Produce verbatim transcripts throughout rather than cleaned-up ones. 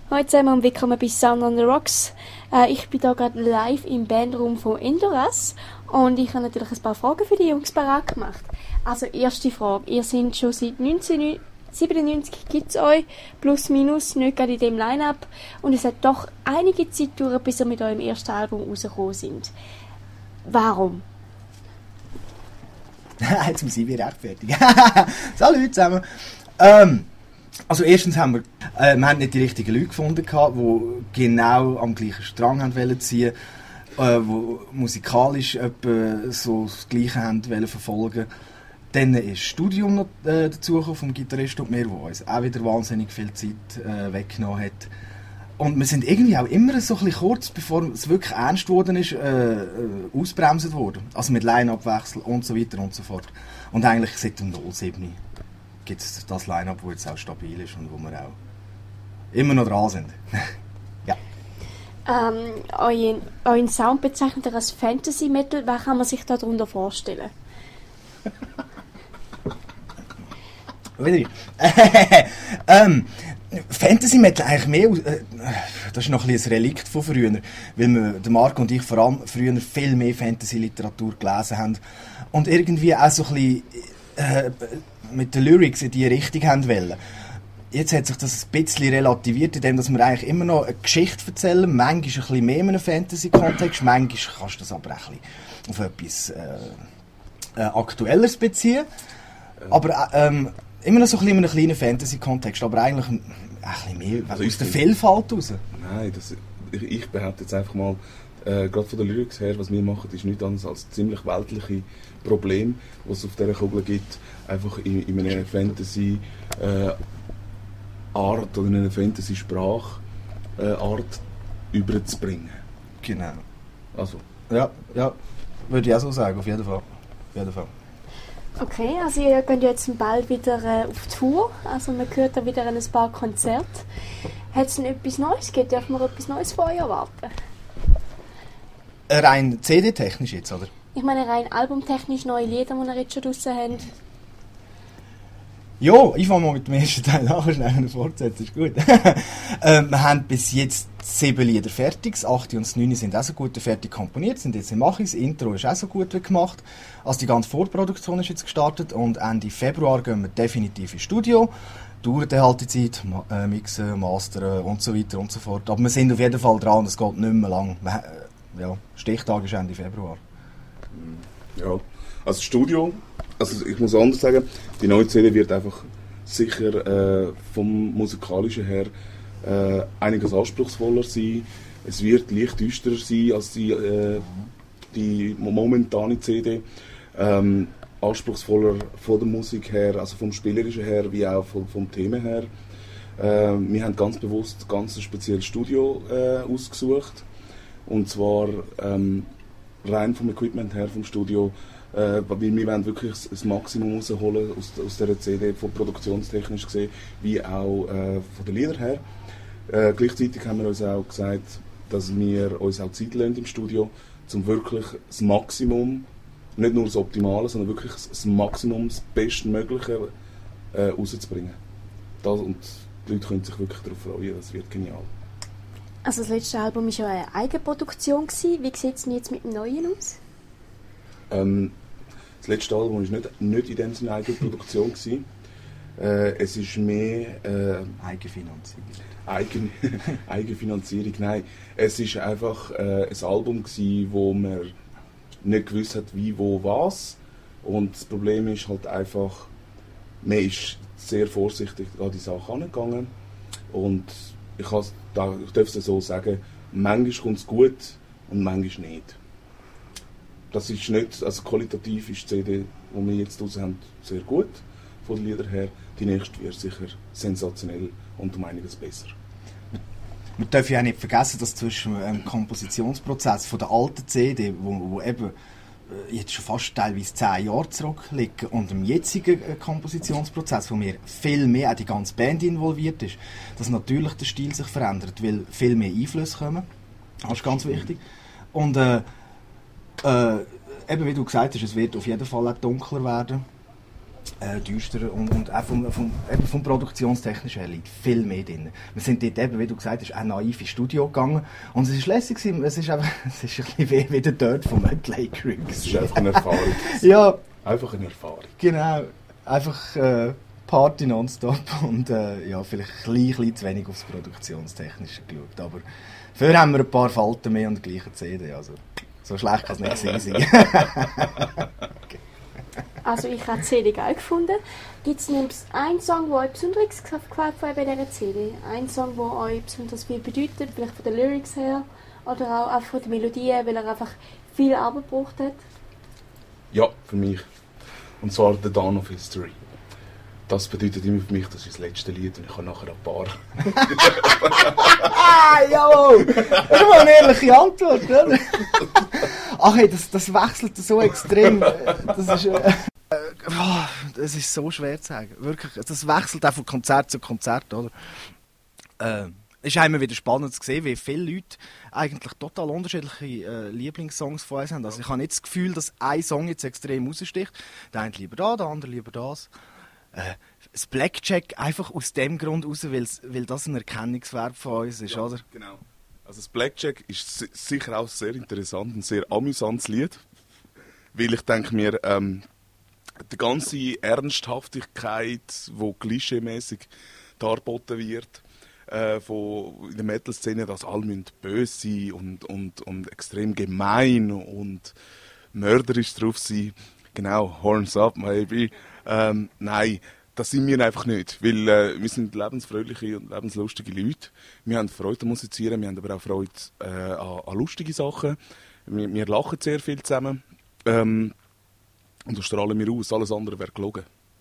Hallo zusammen und willkommen bei Sound on the Rocks. Äh, ich bin hier gerade live im Bandraum von Endurance und ich habe natürlich ein paar Fragen für die Jungs parat gemacht. Also erste Frage, ihr seid schon seit neunzehnhundertsiebenundneunzig, gibt es euch, plus minus, nicht gerade in dem Line-Up, und es hat doch einige Zeit gedauert, bis ihr mit eurem ersten Album rausgekommen sind. Warum? Jetzt muss ich mich rechtfertigen. Salut zusammen. Ähm, also erstens haben wir, äh, wir haben nicht die richtigen Leute gefunden, die genau am gleichen Strang haben wollen ziehen, äh, die musikalisch etwa so das Gleiche haben wollen verfolgen. Dann ist das Studium noch äh, dazugekommen vom Gitarrist und mir, das uns auch wieder wahnsinnig viel Zeit äh, weggenommen hat. Und wir sind irgendwie auch immer so ein bisschen kurz, bevor es wirklich ernst geworden ist, äh, äh, ausbremsen worden. Also mit Line-Up-Wechsel und so weiter und so fort. Und eigentlich seit dem null sieben gibt es das Line-Up, das jetzt auch stabil ist und wo wir auch immer noch dran sind. Ja. Ähm, euren, euren Sound bezeichnet ihr als Fantasy Metal. Was kann man sich darunter vorstellen? ähm, Fantasy Metal eigentlich mehr, äh, das ist noch ein, ein Relikt von früher, weil wir, der Marco und ich vor allem früher viel mehr Fantasy-Literatur gelesen haben und irgendwie auch so ein bisschen äh, mit den Lyrics in diese Richtung haben wollen. Jetzt hat sich das ein bisschen relativiert, indem wir eigentlich immer noch eine Geschichte erzählen, manchmal ein bisschen mehr in einem Fantasy-Kontext, manchmal kannst du das aber auch ein bisschen auf etwas äh, äh, Aktuelleres beziehen, aber ähm, immer noch so ein bisschen in einem kleinen Fantasy-Kontext, aber eigentlich ein bisschen mehr also aus der Vielfalt raus. Nein, das, ich, ich behaupte jetzt einfach mal, äh, gerade von der Lyrics her, was wir machen, ist nichts anderes als ziemlich weltliche Probleme, die es auf dieser Kugel gibt, einfach in, in einer Fantasy äh, Art oder in einer Fantasy Sprach äh, Art überzubringen. Genau. Also. Ja, ja, würde ich auch so sagen, auf jeden Fall. Auf jeden Fall. Okay, also ihr geht jetzt bald wieder äh, auf Tour, also man hört da wieder ein paar Konzerte. Hat es denn etwas Neues gegeben? Darf man etwas Neues von euch erwarten? Rein C D-technisch jetzt, oder? Ich meine rein albumtechnisch neue Lieder, die ihr jetzt schon draussen habt. Ja, ich fange mal mit dem ersten Teil an, schnell fortsetzen, ist gut. ähm, wir haben bis jetzt sieben Lieder fertig, das achte und das neunte sind auch so gut fertig komponiert, sind jetzt im Machung, das Intro ist auch so gut gemacht. Also die ganze Vorproduktion ist jetzt gestartet und Ende Februar gehen wir definitiv ins Studio. Dauert dann halt die Zeit, äh, mixen, mastern und so weiter und so fort. Aber wir sind auf jeden Fall dran, es geht nicht mehr lang. Ja, Stichtag ist Ende Februar. Ja, also das Studio, also ich muss anders sagen, die neue C D wird einfach sicher äh, vom musikalischen her äh, einiges anspruchsvoller sein. Es wird leicht düsterer sein als die, äh, die momentane C D. Ähm, anspruchsvoller von der Musik her, also vom Spielerischen her, wie auch vom, vom Thema her. Äh, wir haben ganz bewusst ganz ein spezielles Studio äh, ausgesucht. Und zwar ähm, rein vom Equipment her, vom Studio, äh, weil wir wollen wirklich das Maximum rausholen aus, aus dieser C D, von produktionstechnisch gesehen, wie auch äh, von den Liedern her. Äh, gleichzeitig haben wir uns auch gesagt, dass wir uns auch Zeit lassen im Studio, um wirklich das Maximum, nicht nur das Optimale, sondern wirklich das Maximum, das Bestmögliche äh, rauszubringen. Das, und die Leute können sich wirklich darauf freuen, das wird genial. Also das letzte Album war ja eine Eigenproduktion. Wie sieht es denn jetzt mit dem neuen aus? Ähm, das letzte Album war nicht, nicht in dem Sinne eine Eigenproduktion. Äh, es ist mehr äh, Eigenfinanzierung. Eigen, Eigenfinanzierung, nein. Es war einfach äh, ein Album gewesen, wo man nicht gewusst hat, wie, wo, was. Und das Problem ist halt einfach, man ist sehr vorsichtig an die Sache angegangen. Und ich, ich darf es so sagen, manchmal kommt es gut und manchmal nicht. Das ist nicht, also qualitativ ist die C D, die wir jetzt raus haben, sehr gut von den Liedern her. Die nächste wird sicher sensationell und um einiges besser. Man darf ja auch nicht vergessen, dass zwischen dem Kompositionsprozess von der alten C D, wo, wo eben jetzt schon fast teilweise zehn Jahre zurückliegen, und dem jetzigen Kompositionsprozess, wo mir viel mehr auch die ganze Band involviert ist, dass natürlich der Stil sich verändert, weil viel mehr Einflüsse kommen. Das ist ganz wichtig. Und äh, äh, eben wie du gesagt hast, es wird auf jeden Fall auch dunkler werden. äh, düsterer und, und auch vom, vom, eben vom Produktionstechnischen her liegt viel mehr drin. Wir sind dort eben, wie du gesagt hast, auch naiv ins Studio gegangen und es ist lässig gewesen. Es ist einfach, es ist ein bisschen wie, wie der Dirt von Mötley Crüe. Es ist einfach eine Erfahrung. Ja. Einfach eine Erfahrung. Genau. Einfach äh, Party nonstop und äh, ja, vielleicht ein bisschen, bisschen zu wenig aufs Produktionstechnische geschaut. Aber dafür haben wir ein paar Falten mehr und die gleiche C D. Also, so schlecht kann es nicht sein. Okay. Also ich habe die C D geil gefunden. Gibt es einen Song, der euch besonders gefällt von bei dieser C D? Ein Song, der euch besonders viel bedeutet, vielleicht von den Lyrics her oder auch einfach von der Melodie, weil er einfach viel Arbeit gebraucht hat? Ja, für mich. Und zwar The Dawn of History. Das bedeutet immer für mich, das ist das letzte Lied und ich habe nachher ein paar. Ah, jawohl! Das ist mal eine ehrliche Antwort, oder? Ach hey, das, das wechselt so extrem. Das ist, äh, oh, das ist so schwer zu sagen. Wirklich, das wechselt auch von Konzert zu Konzert, oder? Äh, es ist immer wieder spannend zu sehen, wie viele Leute eigentlich total unterschiedliche äh, Lieblingssongs von uns haben. Also ich habe nicht das Gefühl, dass ein Song jetzt extrem raussticht. Der eine lieber da, der andere lieber das. Äh, das Blackjack einfach aus dem Grund raus, weil das ein Erkennungswert von uns ist, ja, oder? Genau. Also das Blackjack ist sicher auch sehr interessant und sehr amüsantes Lied, weil ich denke mir, ähm, die ganze Ernsthaftigkeit, die klischeemäßig dargeboten wird, äh, von in der Metal-Szene, dass alle böse sein und, und, und extrem gemein und mörderisch drauf sein. Genau, Horns up, maybe. Ähm, nein, das sind wir einfach nicht, weil äh, wir sind lebensfröhliche und lebenslustige Leute. Wir haben Freude am Musizieren, wir haben aber auch Freude äh, an, an lustige Sachen. Wir, wir lachen sehr viel zusammen ähm, und das strahlen wir aus, alles andere wäre gelogen.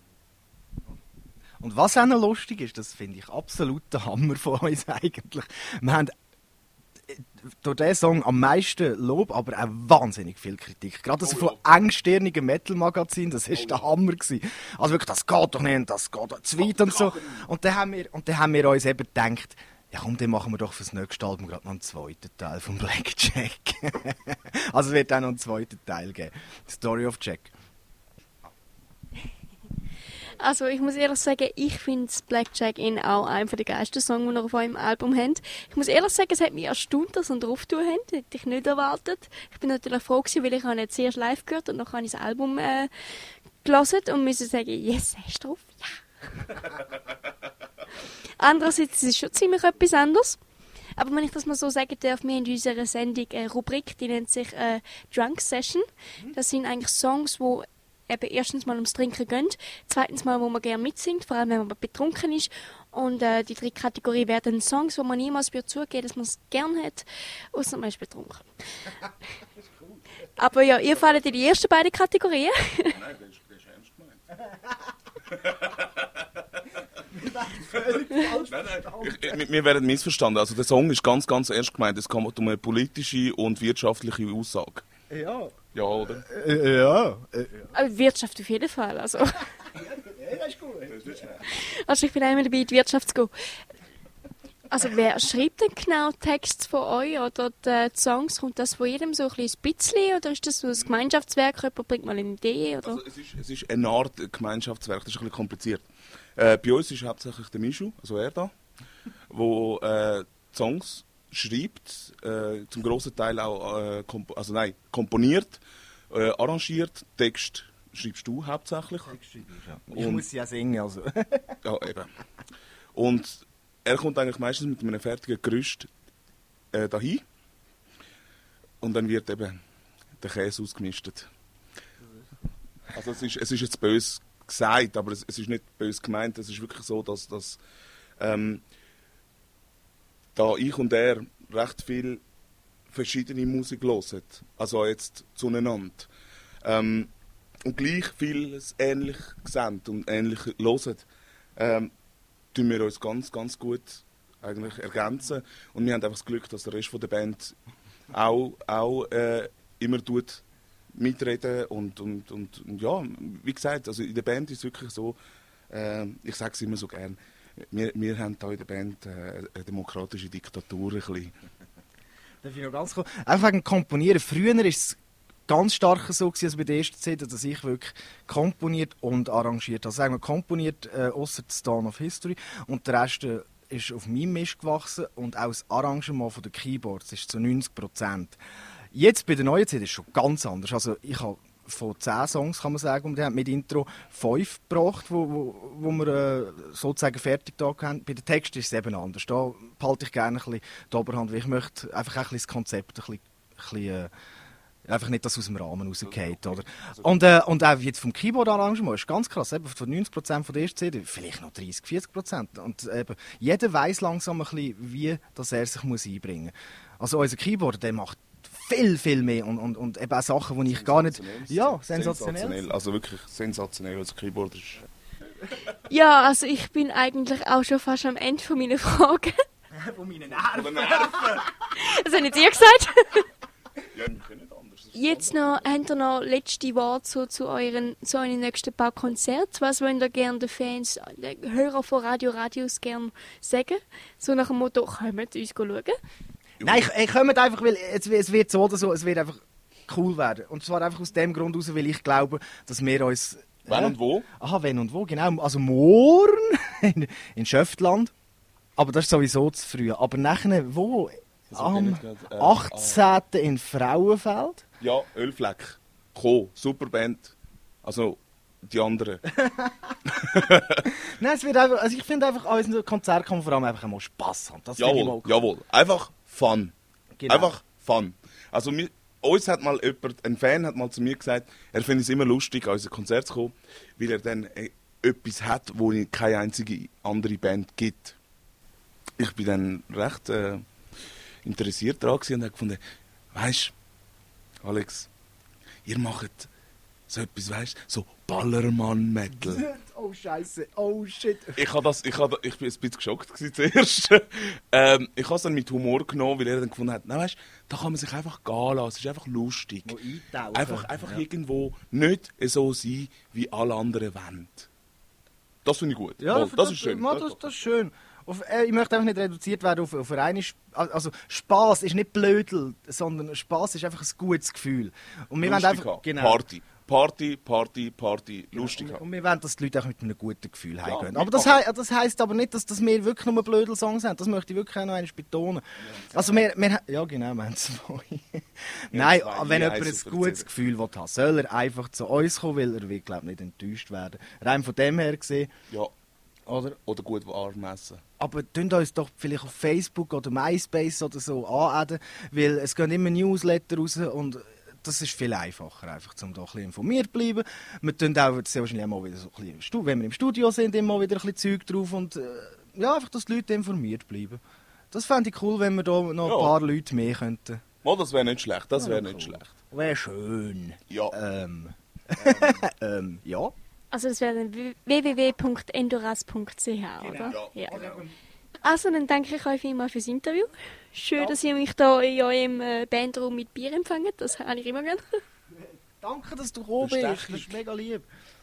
Und was auch noch lustig ist, das finde ich absolut der Hammer von uns eigentlich. Wir haben durch diesen Song am meisten Lob, aber auch wahnsinnig viel Kritik. Gerade also von engstirnigen Metal-Magazinen, das war oh, der Hammer gewesen. Also wirklich, das geht doch nicht, das geht doch zu weit und so. Und dann haben wir, und dann haben wir uns eben gedacht, ja komm, dann machen wir doch für das nächste Album gerade noch einen zweiten Teil von Blackjack. Also es wird auch noch einen zweiten Teil geben. Story of Jack. Also ich muss ehrlich sagen, ich finde Blackjack in auch einer der geilsten Songs, die ihr auf eurem Album habt. Ich muss ehrlich sagen, es hat mich erstaunt, dass ihr drauf tun habt. Das hätte ich nicht erwartet. Ich bin natürlich froh gewesen, weil ich habe nicht zuerst live gehört und dann habe ich das Album äh, gelesen und musste sagen, yes, hast du drauf? Ja. Andererseits ist es schon ziemlich etwas anderes. Aber wenn ich das mal so sagen darf, wir haben in unserer Sendung eine Rubrik, die nennt sich äh, Drunk Session. Das sind eigentlich Songs, die eben erstens mal ums Trinken gehen, zweitens mal, wo man gerne mitsingt, vor allem wenn man betrunken ist. Und äh, die dritte Kategorie werden Songs, wo man niemals wird zugeben, dass man es gerne hat, außer man ist betrunken. Aber ja, ihr fallt in die ersten beiden Kategorien. Nein, das ist, das ist ernst gemeint. Nein, nein, ich, ich, wir werden missverstanden. Also der Song ist ganz, ganz ernst gemeint. Es geht um eine politische und wirtschaftliche Aussage. Ja. Ja, oder? Äh, ja. Äh, Aber Wirtschaft auf jeden Fall. Also, ja, das ist gut. also ich bin einmal dabei, in die Wirtschaft zu gehen. Also wer schreibt denn genau Texte von euch oder die Songs? Kommt das von jedem so ein bisschen oder ist das so ein Gemeinschaftswerk? Jemand bringt mal eine Idee? Oder? Also es, ist, es ist eine Art Gemeinschaftswerk, das ist ein bisschen kompliziert. Äh, bei uns ist hauptsächlich der Mischu, also er da, der äh, Songs schreibt, äh, zum grossen Teil auch äh, komp- also nein, komponiert, äh, arrangiert, Text schreibst du hauptsächlich. Text schreibe ich, ja. Ich und, muss ja singen, also. Ja, eben. Und er kommt eigentlich meistens mit einem fertigen Gerüst äh, dahin und dann wird eben der Käse ausgemistet. Also es ist, es ist jetzt böse gesagt, aber es, es ist nicht böse gemeint, es ist wirklich so, dass, dass ähm, da ich und er recht viel verschiedene Musik hören, also jetzt zueinander, ähm, und gleich vieles ähnlich sehen und ähnlich hören, ähm, tun wir uns ganz, ganz gut eigentlich ergänzen. Und wir haben einfach das Glück, dass der Rest von der Band auch, auch äh, immer tut mitreden und, und, und, und ja, wie gesagt, also in der Band ist es wirklich so, äh, ich sage es immer so gern, Wir, wir haben hier in der Band äh, eine demokratische Diktatur. Ein bisschen. Darf ich noch ganz kurz? Einfach wegen Komponieren. Früher war es ganz stark so gewesen, also bei der ersten C D, dass ich wirklich komponiert und arrangiert habe. Also sagen wir komponiert, äh, ausser das Dawn of History, und der Rest äh, ist auf meinem Mist gewachsen, und auch das Arrangement von den Keyboards ist zu neunzig Prozent. Jetzt bei der neuen C D ist es schon ganz anders. Also ich habe von zehn Songs, kann man sagen, und die haben mit Intro fünf gebracht, wo, wo, wo wir äh, sozusagen fertig da haben. Bei den Texten ist es eben anders. Da behalte ich gerne ein bisschen die Oberhand, weil ich möchte einfach ein bisschen das Konzept ein bisschen, ein bisschen äh, einfach nicht, dass es aus dem Rahmen rausgeht, oder? Und, äh, und auch jetzt vom Keyboard-Arrangement ist ganz krass, eben von neunzig Prozent von der ersten C D, vielleicht noch dreißig, vierzig Prozent. Und eben, jeder weiss langsam ein bisschen, wie dass er sich muss einbringen muss. Also unser Keyboard, der macht viel, viel mehr, und, und, und eben auch Sachen, die ich gar nicht... Ja, sensationell. sensationell. Also wirklich sensationell, als Keyboard ist... Ja, also ich bin eigentlich auch schon fast am Ende von meiner Fragen. Von meinen Nerven. Das haben jetzt ihr gesagt. Ja, wir können nicht anders. Jetzt noch, habt ihr noch letzte Worte so zu, euren, zu euren nächsten paar Konzerten? Was wollt ihr gerne den Fans, den Hörern von Radio Radius gerne sagen? So nach dem Motto, kommt uns schauen? Nein, ich, ich komme einfach, weil es, es wird so oder so, es wird einfach cool werden. Und zwar einfach aus dem Grund heraus, weil ich glaube, dass wir uns... Wann äh, und wo? Aha, wenn und wo, genau. Also morgen in, in Schöftland. Aber das ist sowieso zu früh. Aber nachher, wo? Also, Am grad, äh, achtzehnten in Frauenfeld. Ja, Ölfleck. Ko, super Band. Also, die anderen. Nein, es wird einfach, also ich finde einfach, an unserem Konzert kann man vor allem einfach mal Spass haben. Das finde ich mal Jawohl, cool. jawohl. Einfach Fun. Genau. Einfach Fun. Also, mir, uns hat mal jemand, ein Fan hat mal zu mir gesagt, er findet es immer lustig, an unser Konzert zu kommen, weil er dann äh, etwas hat, wo es keine einzige andere Band gibt. Ich bin dann recht äh, interessiert daran gewesen und habe gefunden, weisst Alex, ihr macht so etwas, weisst so Ballermann-Metal. Oh Scheiße, oh shit. Ich habe das, ich habe, ich bin ein bisschen geschockt gewesen zuerst. ähm, ich habe es dann mit Humor genommen, weil er dann gefunden hat, nein, weißt, da kann man sich einfach gehen lassen, es ist einfach lustig. Wo eintauchen. Einfach, einfach Ja. irgendwo nicht so sein, wie alle anderen wollen. Das finde ich gut. Ja, Wohl, das, ist schön. Ja, das, das ist schön. Auf, äh, ich möchte einfach nicht reduziert werden auf, auf reine Sp also Spass ist nicht Blödel, sondern Spass ist einfach ein gutes Gefühl. Und wir wollen Lustig einfach haben. genau. Party. Party, Party, Party, lustig Und, haben. und wir wollen, dass die Leute auch mit einem guten Gefühl Ja, heimgehen. mit Aber das, Party. hei das heisst aber nicht, dass, dass wir wirklich nur blödel Songs haben. Das möchte ich wirklich auch noch einmal betonen. Also wir, wir, ja genau, wir haben zwei. Nein, zwei, wenn je jemand eins ein auf der gutes C D. Gefühl will haben, soll er einfach zu uns kommen, weil er wird, glaube ich, nicht enttäuscht werden. Rein von dem her gesehen. Ja. Oder? Oder gut warm essen. Aber tönt uns doch vielleicht auf Facebook oder MySpace oder so anadden, weil es gehen immer Newsletter raus und das ist viel einfacher, einfach, um da ein bisschen informiert zu bleiben. Wir tun auch sehr wahrscheinlich auch mal wieder so ein bisschen, im Stu- wenn wir im Studio sind, immer wieder ein bisschen Zeug drauf und äh, ja, einfach, dass die Leute informiert bleiben. Das fände ich cool, wenn wir da noch Ja. ein paar Leute mehr könnten. Mal, das wäre nicht schlecht, das Ja, wäre cool. nicht schlecht. Wäre schön. Ja. Ähm. ähm, ja. Also das wäre dann w w w punkt endoras punkt c h, oder? Ja. Also dann danke ich euch vielmals fürs Interview. Schön, dass ihr mich da in eurem äh, Bandraum mit Bier empfangt. Das habe ich immer gerne. Danke, dass du gekommen bist. Das ist mega lieb.